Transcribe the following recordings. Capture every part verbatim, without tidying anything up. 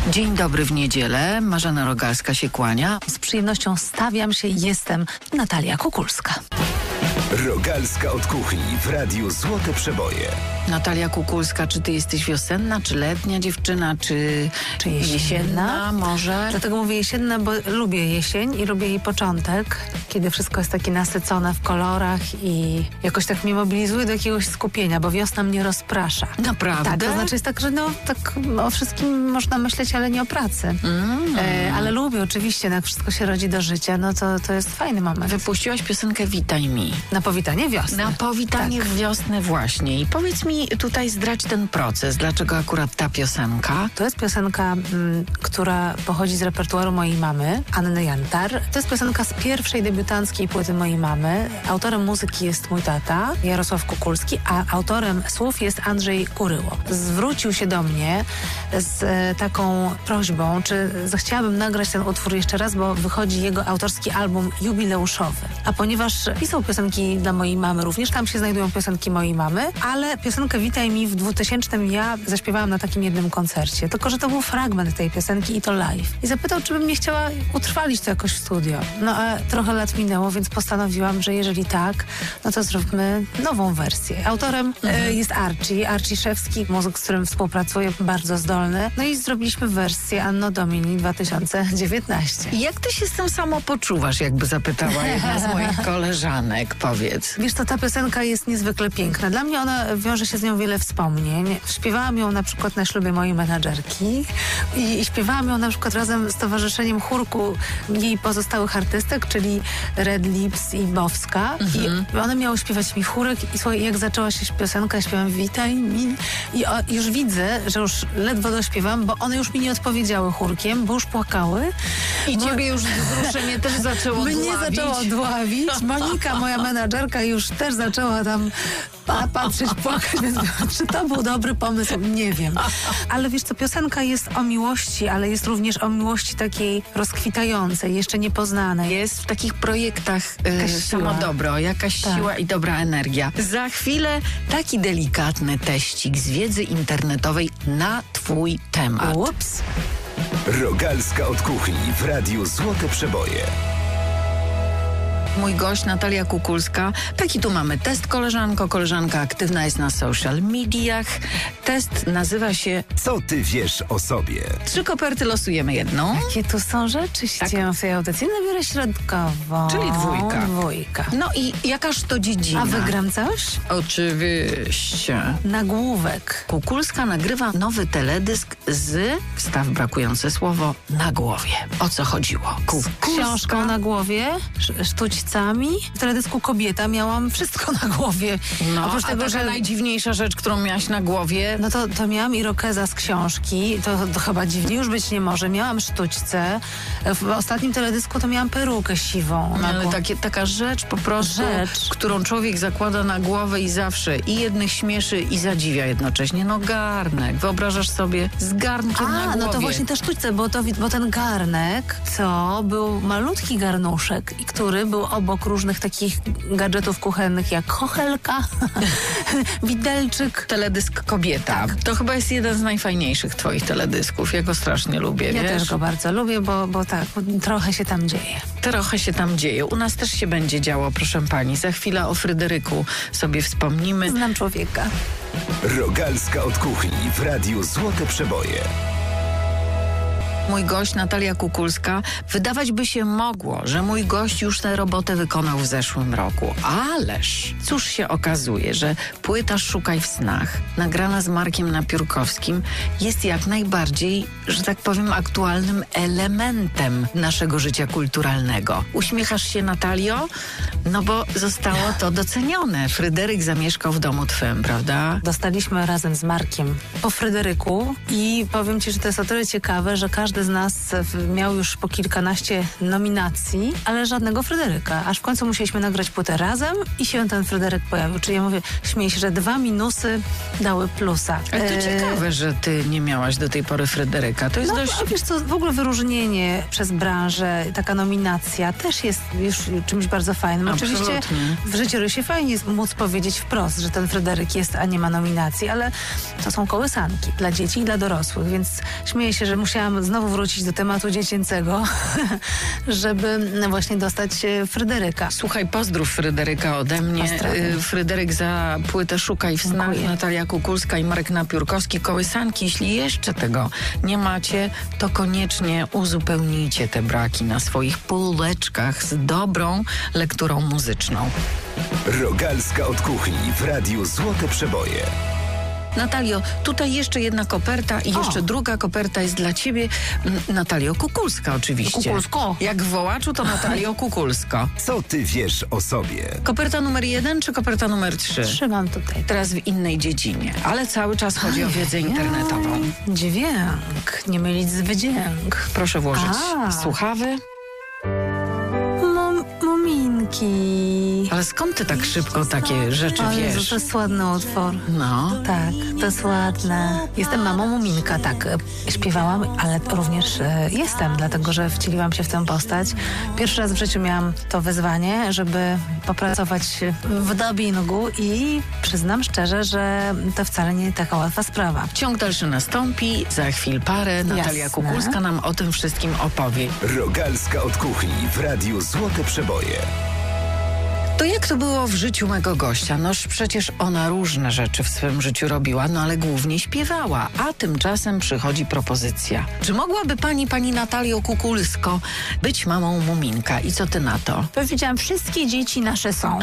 Dzień dobry w niedzielę. Marzena Rogalska się kłania. Z przyjemnością stawiam się i jestem Natalia Kukulska. Rogalska od kuchni w Radiu Złote Przeboje. Natalia Kukulska, czy ty jesteś wiosenna, czy letnia dziewczyna, czy, Czy jesienna? jesienna może? Dlatego mówię jesienna, bo lubię jesień i lubię jej początek, kiedy wszystko jest takie nasycone w kolorach i jakoś tak mnie mobilizuje do jakiegoś skupienia, bo wiosna mnie rozprasza. Naprawdę? Tak, to znaczy jest tak, że no, tak o wszystkim można myśleć, ale nie o pracy. Mm. E, ale lubię oczywiście, jak wszystko się rodzi do życia, no to, to jest fajny moment. Wypuściłaś piosenkę Witaj mi. Na powitanie wiosny. Na powitanie Tak. w wiosnę właśnie. I powiedz mi tutaj, zdradź ten proces. Dlaczego akurat ta piosenka? To jest piosenka, m, która pochodzi z repertuaru mojej mamy, Anny Jantar. To jest piosenka z pierwszej debiutanckiej płyty mojej mamy. Autorem muzyki jest mój tata, Jarosław Kukulski, a autorem słów jest Andrzej Kuryło. Zwrócił się do mnie z e, taką prośbą, czy zechciałabym nagrać ten utwór jeszcze raz, bo wychodzi jego autorski album jubileuszowy. A ponieważ pisał piosenki dla mojej mamy również, tam się znajdują piosenki mojej mamy, ale piosenkę Witaj mi w dwutysięcznym ja zaśpiewałam na takim jednym koncercie. Tylko że to był fragment tej piosenki i to live. I zapytał, czy bym nie chciała utrwalić to jakoś w studio. No a trochę lat minęło, więc postanowiłam, że jeżeli tak, no to zróbmy nową wersję. Autorem mhm. e, jest Archie, Archie Szewski, muzyk, z którym współpracuję, bardzo zdolny. No i zrobiliśmy wersję Anno Domini dwa tysiące dziewiętnaście. Jak ty się z tym samo poczuwasz, jakby zapytała jedna z moich koleżanek, powiedz. Wiesz co, ta piosenka jest niezwykle piękna. Dla mnie ona wiąże się z nią wiele wspomnień. Śpiewałam ją na przykład na ślubie mojej menadżerki i, i śpiewałam ją na przykład razem z towarzyszeniem chórku jej pozostałych artystek, czyli Red Lips i Bowska. Mhm. I one miały śpiewać mi chórek i słuchaj, jak zaczęła się piosenka, śpiewam Witaj mi i o, już widzę, że już ledwo dośpiewam, bo one już mi nie odpowiedziały chórkiem, bo już płakały. I bo... ciebie już wzruszenie też zaczęło Mnie dławić. zaczęło dławić. Monika, moja menadżerka, już też zaczęła tam pa, patrzeć, płakać, więc czy to był dobry pomysł? Nie wiem. Ale wiesz co, piosenka jest o miłości, ale jest również o miłości takiej rozkwitającej, jeszcze niepoznanej. Jest w takich projektach Jakaś y, siła. samo dobro, jakaś Tak. siła i dobra energia. Za chwilę taki delikatny teścik z wiedzy internetowej na twój temat. Ups. Rogalska od kuchni w Radiu Złote Przeboje. Mój gość Natalia Kukulska. Taki tu mamy test, koleżanko. Koleżanka aktywna jest na social mediach. Test nazywa się Co ty wiesz o sobie? Trzy koperty, losujemy jedną. Jakie tu są rzeczy Tak. tak. w tej audycji? No biorę środkową. Czyli dwójka. Dwójka. No i jakaż to dziedzina? A wygram coś? Oczywiście. Nagłówek. Kukulska nagrywa nowy teledysk z, wstaw brakujące słowo, na głowie. O co chodziło? Z książką na głowie, sz- sztućcami. W teledysku Kobieta miałam wszystko na głowie. No, Oprócz a tego, taka że najdziwniejsza rzecz, którą miałaś na głowie, No to, to miałam irokeza z książki, to, to chyba dziwnie już być nie może. Miałam sztućce. W ostatnim teledysku to miałam perukę siwą. Na ale głowie. takie, taka rzecz po prostu, Rzecz. którą człowiek zakłada na głowę i zawsze i jednych śmieszy i zadziwia jednocześnie. No garnek. Wyobrażasz sobie z garnkiem na A, głowie. no to właśnie te sztućce, bo, to, bo ten garnek to był malutki garnuszek, i który był obok różnych takich gadżetów kuchennych jak kochelka, widelczyk. Teledysk Kobieta. Tak. To chyba jest jeden z najfajniejszych twoich teledysków. Ja go strasznie lubię, Ja wiesz? też go bardzo lubię, bo, bo tak, trochę się tam dzieje. Trochę się tam dzieje. U nas też się będzie działo, proszę pani. Za chwilę o Fryderyku sobie wspomnimy. Znam człowieka. Rogalska od kuchni w Radiu Złote Przeboje. Mój gość Natalia Kukulska. Wydawać by się mogło, że mój gość już tę robotę wykonał w zeszłym roku. Ależ cóż się okazuje, że płyta Szukaj w snach, nagrana z Markiem Napiórkowskim, jest jak najbardziej, że tak powiem, aktualnym elementem naszego życia kulturalnego. Uśmiechasz się, Natalio? No bo zostało to docenione. Fryderyk zamieszkał w domu twym, prawda? Dostaliśmy razem z Markiem po Fryderyku i powiem ci, że to jest o tyle ciekawe, że każdy każdy z nas w- miał już po kilkanaście nominacji, ale żadnego Fryderyka. Aż w końcu musieliśmy nagrać płytę razem i się ten Fryderyk pojawił. Czyli ja mówię, śmieję się, że dwa minusy dały plusa. Ale to E, ciekawe, że ty nie miałaś do tej pory Fryderyka. To jest No, dość... a wiesz co, w ogóle wyróżnienie przez branżę, taka nominacja też jest już czymś bardzo fajnym. Oczywiście Absolutnie. w życiorysie fajnie jest móc powiedzieć wprost, że ten Fryderyk jest, a nie ma nominacji, ale to są kołysanki dla dzieci i dla dorosłych, więc śmieję się, że musiałam znowu wrócić do tematu dziecięcego, żeby właśnie dostać e, Fryderyka. Słuchaj, pozdrów Fryderyka ode mnie. Pozdrawiam. Y, Fryderyk za płytę Szukaj w snach, Dziękuję. Natalia Kukulska i Marek Napiórkowski. Kołysanki, jeśli jeszcze tego nie macie, to koniecznie uzupełnijcie te braki na swoich półeczkach z dobrą lekturą muzyczną. Rogalska od kuchni w Radiu Złote Przeboje. Natalio, tutaj jeszcze jedna koperta i O. jeszcze druga koperta jest dla ciebie. M, Natalio Kukulska oczywiście. Kukulsko. Jak w wołaczu, to Natalio Kukulsko. Co ty wiesz o sobie? Koperta numer jeden czy koperta numer trzy? Trzymam tutaj. Teraz w innej dziedzinie, ale cały czas chodzi o wiedzę internetową. Dźwięk, nie mylić z wydźwięk. Proszę włożyć A. słuchawy. Mum, muminki. Ale skąd ty tak szybko takie rzeczy O Jezu, wiesz? to jest ładny utwór. No. Tak, to jest ładne. Jestem mamą Muminka, tak. e, Śpiewałam, ale również e, jestem, dlatego że wcieliłam się w tę postać. Pierwszy raz w życiu miałam to wyzwanie, żeby popracować w dubbingu i przyznam szczerze, że to wcale nie taka łatwa sprawa. Ciąg dalszy nastąpi, za chwil parę. Natalia Jasne. Kukulska nam o tym wszystkim opowie. Rogalska od kuchni w Radiu Złote Przeboje. To jak to było w życiu mego gościa? Noż przecież ona różne rzeczy w swym życiu robiła, no ale głównie śpiewała. A tymczasem przychodzi propozycja. Czy mogłaby pani, pani Natalio Kukulsko, być mamą Muminka? I co ty na to? Powiedziałam, wszystkie dzieci nasze są.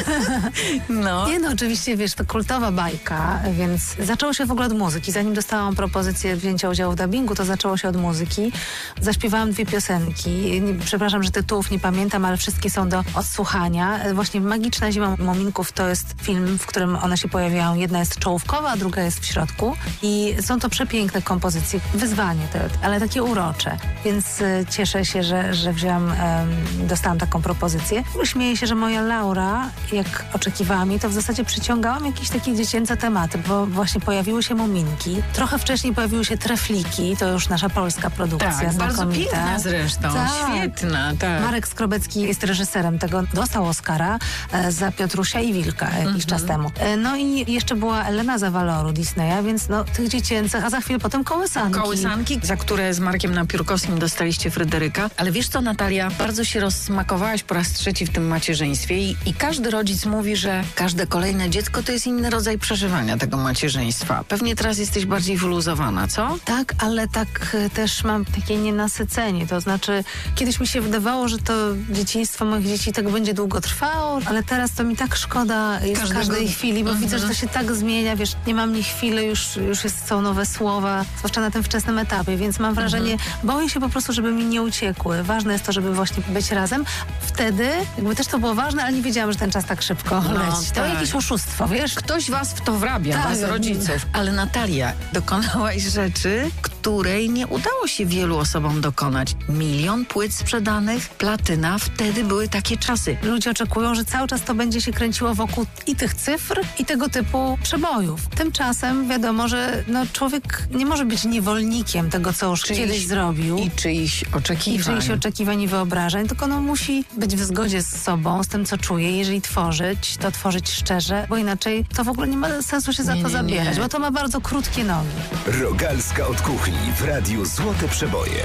No. Nie no, oczywiście, wiesz, to kultowa bajka, więc zaczęło się w ogóle od muzyki. Zanim dostałam propozycję wzięcia udziału w dubbingu, to zaczęło się od muzyki. Zaśpiewałam dwie piosenki. Nie, przepraszam, że tytułów nie pamiętam, ale wszystkie są do odsłuchania. Właśnie Magiczna Zima Muminków to jest film, w którym one się pojawiają. Jedna jest czołówkowa, a druga jest w środku. I są to przepiękne kompozycje. Wyzwanie, to, ale takie urocze. Więc y, cieszę się, że, że wzięłam, em, dostałam taką propozycję. Śmieję się, że moja Laura, jak oczekiwałam jej, to w zasadzie przyciągałam jakieś takie dziecięce tematy, bo właśnie pojawiły się muminki. Trochę wcześniej pojawiły się trefliki, to już nasza polska produkcja Tak, bardzo znakomita. piękna zresztą, Tak. świetna, tak. Marek Skrobecki jest reżyserem tego, dostał Oscara e, za Piotrusia i Wilka jakiś Mhm. czas temu. E, no i jeszcze była Elena Zawaloru Disneya, więc no tych dziecięcych, a za chwilę potem kołysanki. Kołysanki, za które z Markiem Napiórkowskim dostaliście Fryderyka. Ale wiesz co, Natalia, bardzo się rozsmakowałaś po raz trzeci w tym macierzyństwie i, i każdy rodzic mówi, że każde kolejne dziecko to jest inny rodzaj przeżywania tego macierzyństwa. Pewnie teraz jesteś bardziej wyluzowana, co? Tak, ale tak e, też mam takie nienasycenie. To znaczy, kiedyś mi się wydawało, że to dzieciństwo moich dzieci tak będzie długo trwało, ale teraz to mi tak szkoda jest Każdego- każdej chwili, bo Mhm. widzę, że to się tak zmienia, wiesz, nie mam ni chwili, już, już jest, są nowe słowa, zwłaszcza na tym wczesnym etapie, więc mam wrażenie, boję się po prostu, żeby mi nie uciekły. Ważne jest to, żeby właśnie być razem. Wtedy, jakby też to było ważne, ale nie wiedziałam, że ten czas tak szybko No, leci. To tak. jakieś oszustwo, wiesz? Ktoś was w to wrabia, Tak. was rodziców. Ale Natalia, dokonałaś rzeczy, której nie udało się wielu osobom dokonać. Milion płyt sprzedanych, platyna, wtedy były takie czasy. Ludzie oczekują, że cały czas to będzie się kręciło wokół i tych cyfr, i tego typu przebojów. Tymczasem wiadomo, że no, człowiek nie może być niewolnikiem tego, co już Czyjś- kiedyś zrobił. I czyichś I oczekiwań. czyichś oczekiwań i wyobrażeń, tylko no musi być w zgodzie z sobą, z tym, co czuje. Jeżeli tworzyć, to tworzyć szczerze, bo inaczej to w ogóle nie ma sensu się za Nie, to nie, zabierać, nie. bo to ma bardzo krótkie nogi. Rogalska od kuchni w Radiu Złote Przeboje.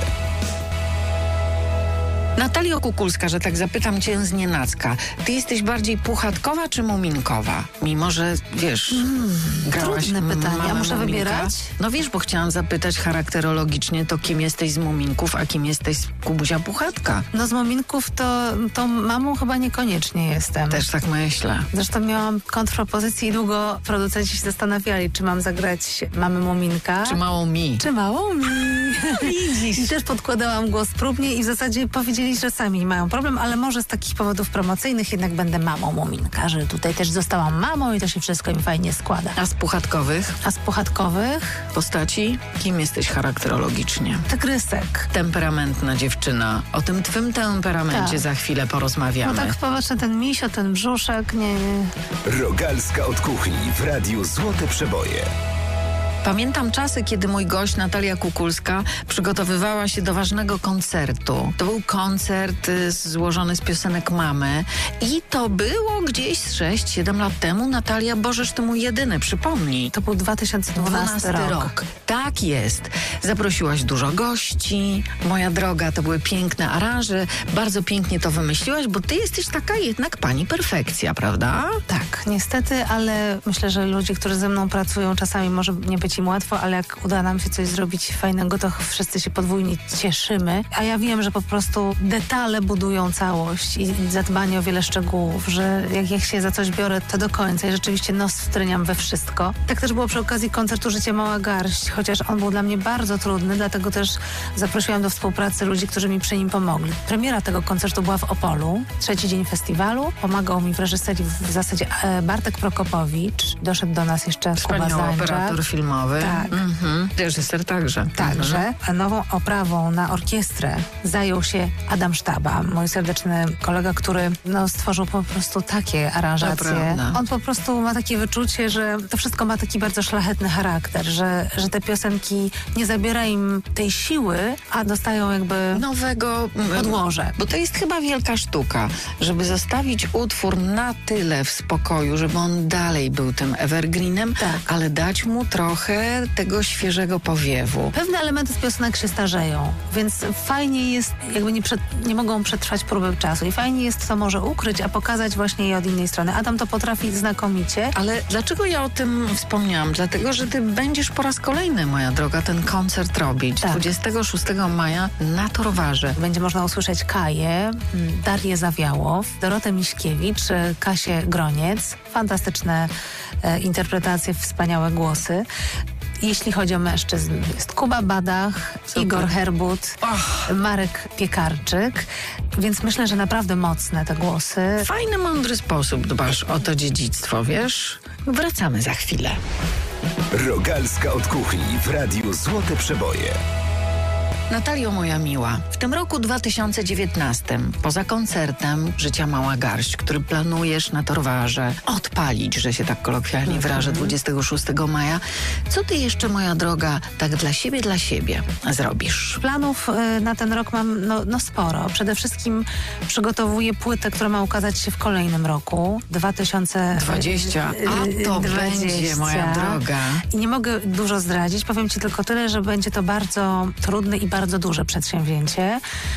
Natalio Kukulska, że tak zapytam cię z nienacka. Ty jesteś bardziej puchatkowa czy muminkowa? Mimo, że wiesz, grałaś trudne pytanie. mamę Ja muszę muminka. wybierać? No wiesz, bo chciałam zapytać charakterologicznie to, kim jesteś z muminków, a kim jesteś z Kubusia Puchatka. No z Muminków to, to mamą chyba niekoniecznie jestem. Też tak myślę. Zresztą miałam kontrpropozycję i długo producenci się zastanawiali, czy mam zagrać mamę Muminka, Czy mało mi? czy małą mi. Widzisz. I też podkładałam głos próbnie i w zasadzie powiedzieli, że sami mają problem, ale może z takich powodów promocyjnych jednak będę mamą Muminka, że tutaj też zostałam mamą i to się wszystko mi fajnie składa. A z puchatkowych A z puchatkowych? postaci? Kim jesteś charakterologicznie? Tygrysek. Temperamentna dziewczyna. O tym twym temperamencie Tak. za chwilę No porozmawiamy. tak popatrz na ten misio, ten brzuszek, nie, nie. Rogalska od kuchni w Radiu Złote Przeboje. Pamiętam czasy, kiedy mój gość Natalia Kukulska przygotowywała się do ważnego koncertu. To był koncert y, złożony z piosenek mamy i to było gdzieś z sześć siedem lat temu. Natalia, Bożeż ty mój jedyny, przypomnij. To był dwa tysiące dwunasty rok. rok. Tak jest. Zaprosiłaś dużo gości. Moja droga, to były piękne aranże. Bardzo pięknie to wymyśliłaś, bo ty jesteś taka jednak pani perfekcja, prawda? Tak, niestety, ale myślę, że ludzie, którzy ze mną pracują, czasami może nie być im łatwo, ale jak uda nam się coś zrobić fajnego, to wszyscy się podwójnie cieszymy. A ja wiem, że po prostu detale budują całość i zadbanie o wiele szczegółów, że jak, jak się za coś biorę, to do końca i rzeczywiście nos wtryniam we wszystko. Tak też było przy okazji koncertu Życie Mała Garść, chociaż on był dla mnie bardzo trudny, dlatego też zaprosiłam do współpracy ludzi, którzy mi przy nim pomogli. Premiera tego koncertu była w Opolu, trzeci dzień festiwalu. Pomagał mi w reżyserii w zasadzie e, Bartek Prokopowicz. Doszedł do nas jeszcze Kuba Wspaniały Zańczak. operator filmowy. Tak. Mhm. Reżyser także. Także Mhm. nową oprawą na orkiestrę zajął się Adam Sztaba, mój serdeczny kolega, który no, stworzył po prostu takie To aranżacje. prawda. On po prostu ma takie wyczucie, że to wszystko ma taki bardzo szlachetny charakter, że, że te piosenki nie zabiera im tej siły, a dostają jakby Nowego podłoże. Bo to jest chyba wielka sztuka, żeby zostawić utwór na tyle w spokoju, żeby on dalej był tym evergreenem, Tak. ale dać mu trochę tego świeżego powiewu. Pewne elementy z piosenek się starzeją, więc fajnie jest, jakby nie, przed, nie mogą przetrwać próby czasu i fajnie jest to może ukryć, a pokazać właśnie je od innej strony. Adam to potrafi znakomicie. Ale dlaczego ja o tym wspomniałam? Dlatego, że ty będziesz po raz kolejny, moja droga, ten koncert robić. Tak. dwudziestego szóstego maja na Torwarze. Będzie można usłyszeć Kaję, Darię Zawiałow, Dorotę Miśkiewicz, e, Kasię Groniec. Fantastyczne e, interpretacje, wspaniałe głosy. Jeśli chodzi o mężczyzn, jest Kuba Badach, Super. Igor Herbut, Och, Marek Piekarczyk, więc myślę, że naprawdę mocne te głosy. fajny, mądry sposób dbasz o to dziedzictwo, wiesz? Wracamy za chwilę. Rogalska od kuchni w Radiu Złote Przeboje. Natalio, moja miła, w tym roku dwa tysiące dziewiętnastym, poza koncertem Życia Mała Garść, który planujesz na Torwarze odpalić, że się tak kolokwialnie wyrażę, dwudziestego szóstego maja, co ty jeszcze, moja droga, tak dla siebie, dla siebie zrobisz? Planów y, na ten rok mam no, no sporo. Przede wszystkim przygotowuję płytę, która ma ukazać się w kolejnym roku. dwa tysiące dwadzieścia. A to będzie, moja droga. I nie mogę dużo zdradzić. Powiem ci tylko tyle, że będzie to bardzo trudne i bardzo duże przedsięwzięcie.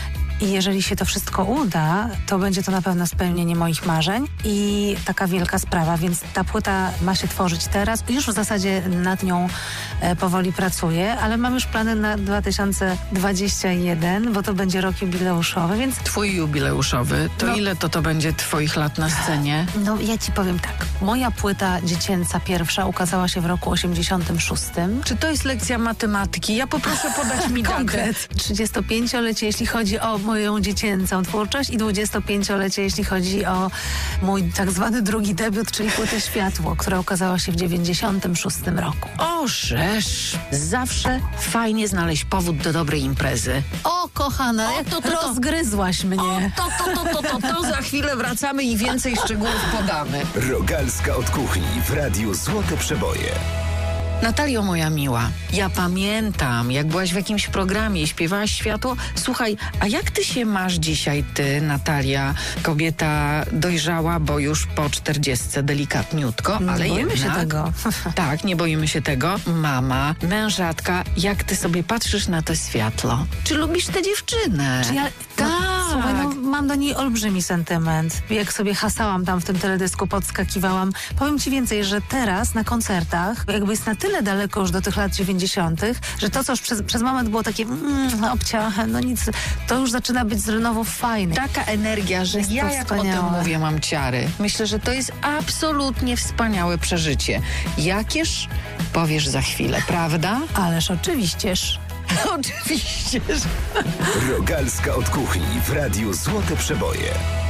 I jeżeli się to wszystko uda, to będzie to na pewno spełnienie moich marzeń i taka wielka sprawa, więc ta płyta ma się tworzyć teraz. Już w zasadzie nad nią e, powoli pracuję, ale mam już plany na dwa tysiące dwudziesty pierwszy, bo to będzie rok jubileuszowy, więc Twój jubileuszowy, to No. ile to to będzie twoich lat na scenie? no ja ci powiem tak. Moja płyta dziecięca pierwsza ukazała się w roku osiemdziesiątym szóstym. Czy to jest lekcja matematyki? Ja poproszę podać mi datę. Konkret. trzydziestopięciolecie, jeśli chodzi o moją dziecięcą twórczość i dwudziestopięciolecie, jeśli chodzi o mój tak zwany drugi debiut, czyli płytę Światło, która ukazała się w dziewięćdziesiątym szóstym roku. O, żeż, zawsze fajnie znaleźć powód do dobrej imprezy. O, kochana, jak to, to, to. rozgryzłaś mnie. O, to, to, to, to, to, to, za chwilę wracamy i więcej szczegółów podamy. Rogalska od kuchni w Radiu Złote Przeboje. Natalio, moja miła, ja pamiętam, jak byłaś w jakimś programie i śpiewałaś Światło. Słuchaj, a jak ty się masz dzisiaj, ty, Natalia, kobieta dojrzała, bo już po czterdziestce delikatniutko, Nie ale boimy jednak... się tego. Tak, nie boimy się tego. Mama, mężatka, jak ty sobie patrzysz na to Światło? Czy lubisz tę dziewczynę? Czy ja, Tak. No, słuchaj, no, mam do niej olbrzymi sentyment. Jak sobie hasałam tam w tym teledysku, podskakiwałam. Powiem ci więcej, że teraz na koncertach jakby jest na tyle daleko już do tych lat dziewięćdziesiątych, że to, co już przez, przez moment było takie mm, obciache, no nic, to już zaczyna być znowu fajne. Taka energia, że Jest ja to jak o wspaniałe. tym mówię, mam ciary. Myślę, że to jest absolutnie wspaniałe przeżycie. Jakież powiesz za chwilę, prawda? Ależ oczywiścież. Oczywiście, że... Rogalska od kuchni w Radiu Złote Przeboje.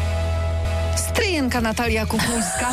Stryjenka Natalia Kukulska.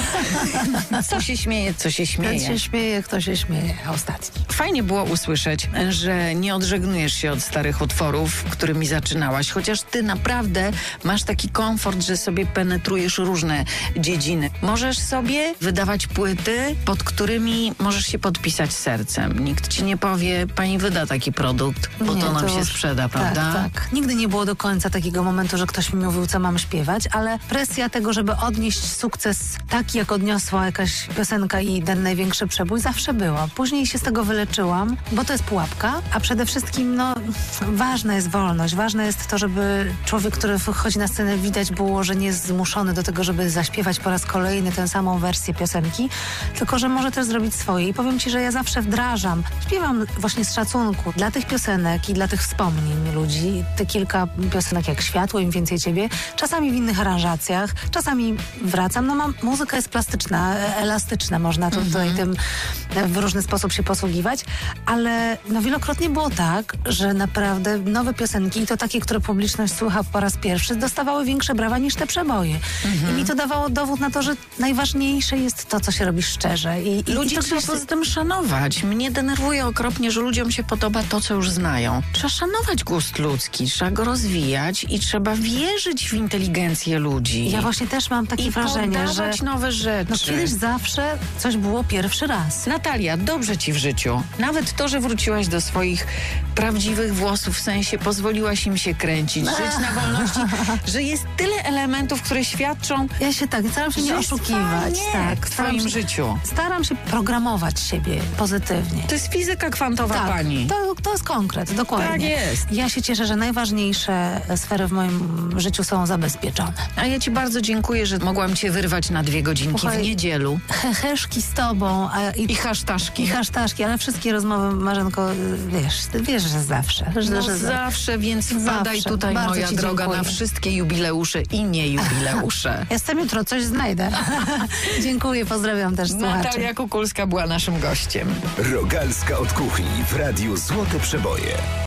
Co się śmieje, co się śmieje. Kto się śmieje, kto się śmieje. Ostatni. Fajnie było usłyszeć, że nie odżegnujesz się od starych utworów, którymi zaczynałaś, chociaż ty naprawdę masz taki komfort, że sobie penetrujesz różne dziedziny. Możesz sobie wydawać płyty, pod którymi możesz się podpisać sercem. Nikt ci nie powie, pani wyda taki produkt, bo Nie, to nam to się już- sprzeda, prawda? Tak, tak. Nigdy nie było do końca takiego momentu, że ktoś mi mówił, co mam śpiewać, ale presja tego, żeby odnieść sukces taki, jak odniosła jakaś piosenka i ten największy przebój, zawsze była. Później się z tego wyleczyłam, bo to jest pułapka, a przede wszystkim, no, ważna jest wolność. Ważne jest to, żeby człowiek, który wchodzi na scenę, widać było, że nie jest zmuszony do tego, żeby zaśpiewać po raz kolejny tę samą wersję piosenki, tylko, że może też zrobić swoje. I powiem ci, że ja zawsze wdrażam. Śpiewam właśnie z szacunku dla tych piosenek i dla tych wspomnień ludzi. Te kilka piosenek jak Światło, Im więcej ciebie, czasami w innych aranżacjach, czasami wracam. No mam, muzyka jest plastyczna, e- elastyczna, można tu, tutaj tym e, w różny sposób się posługiwać, ale no wielokrotnie było tak, że naprawdę nowe piosenki, i to takie, które publiczność słucha po raz pierwszy, dostawały większe brawa niż te przeboje. I mi to dawało dowód na to, że najważniejsze jest to, co się robi szczerze. I, i, Ludzi i to trzeba gdzieś- poza tym szanować. Mnie denerwuje okropnie, że ludziom się podoba to, co już znają. Trzeba szanować gust ludzki, trzeba go rozwijać i trzeba wierzyć w inteligencję ludzi. Ja właśnie też mam takie I wrażenie, że podawać nowe rzeczy. no kiedyś zawsze coś było pierwszy raz. Natalia, dobrze ci w życiu. Nawet to, że wróciłaś do swoich prawdziwych włosów, w sensie pozwoliłaś im się kręcić, żyć na wolności, że jest tyle elementów, które świadczą, Ja się tak, staram się że nie jest oszukiwać. fajnie Tak, w staram twoim się, życiu. staram się programować siebie pozytywnie. To jest fizyka kwantowa, Tak, pani. to, to jest konkret, dokładnie. Tak jest. Ja się cieszę, że najważniejsze sfery w moim życiu są zabezpieczone. A ja ci bardzo dziękuję, że mogłam cię wyrwać na dwie godzinki Słuchaj, w niedzielu. Heheszki z tobą a, i, I hasztaszki. i hasztaszki, ale wszystkie rozmowy, Marzenko, wiesz, ty wiesz, że zawsze. Że, No że zawsze, więc wpadaj Zawsze. tutaj, Bardzo moja ci droga, dziękuję. na wszystkie jubileusze i nie jubileusze. Jestem jutro, coś znajdę. Dziękuję, pozdrawiam też słuchaczy. Natalia Kukulska była naszym gościem. Rogalska od kuchni w Radiu Złote Przeboje.